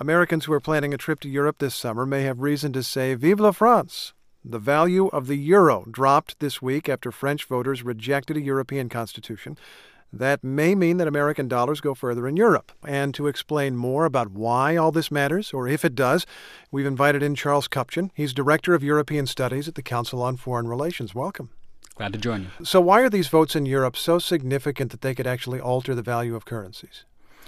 Americans who are planning a trip to Europe this summer may have reason to say, Vive la France! The value of the euro dropped this week after French voters rejected a European constitution. That may mean that American dollars go further in Europe. And to explain more about why all this matters, or if it does, we've invited in Charles Kupchan. He's Director of European Studies at the Council on Foreign Relations. Welcome. Glad to join you. So why are these votes in Europe so significant that they could actually alter the value of currencies?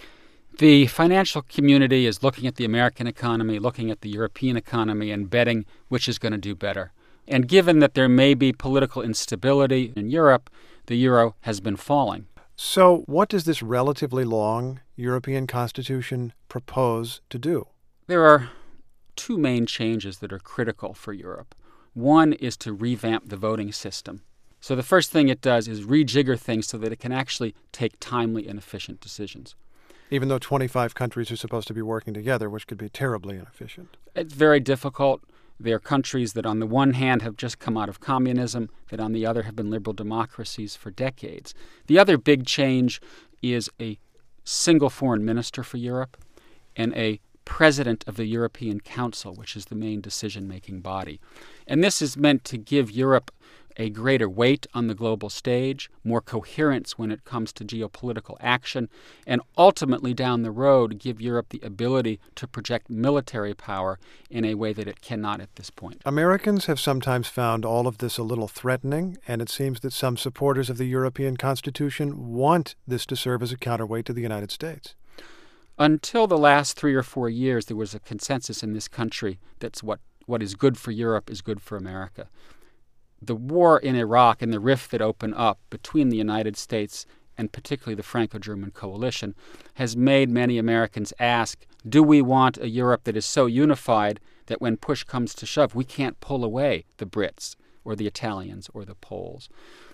The financial community is looking at the American economy, looking at the European economy, and betting which is going to do better. And given that there may be political instability in Europe, the euro has been falling. So what does this relatively long European constitution propose to do? There are two main changes that are critical for Europe. One is to revamp the voting system. So the first thing it does is rejigger things so that it can actually take timely and efficient decisions. Even though 25 countries are supposed to be working together, which could be terribly inefficient. It's very difficult. There are countries that on the one hand have just come out of communism, that on the other have been liberal democracies for decades. The other big change is a single foreign minister for Europe and a president of the European Council, which is the main decision-making body. And this is meant to give Europe a greater weight on the global stage, more coherence when it comes to geopolitical action, and ultimately down the road give Europe the ability to project military power in a way that it cannot at this point. Americans have sometimes found all of this a little threatening, and it seems that some supporters of the European Constitution want this to serve as a counterweight to the United States. Until the last 3 or 4 years, there was a consensus in this country that what is good for Europe is good for America. The war in Iraq and the rift that opened up between the United States and particularly the Franco-German coalition has made many Americans ask, do we want a Europe that is so unified that when push comes to shove, we can't pull away the Brits or the Italians or the Poles?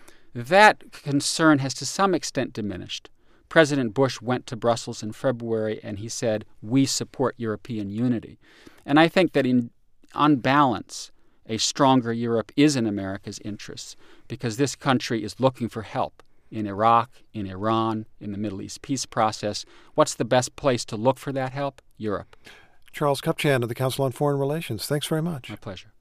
That concern has to some extent diminished. President Bush went to Brussels in February and he said, we support European unity. And I think that on balance, a stronger Europe is in America's interests because this country is looking for help in Iraq, in Iran, in the Middle East peace process. What's the best place to look for that help? Europe. Charles Kupchan of the Council on Foreign Relations, thanks very much. My pleasure.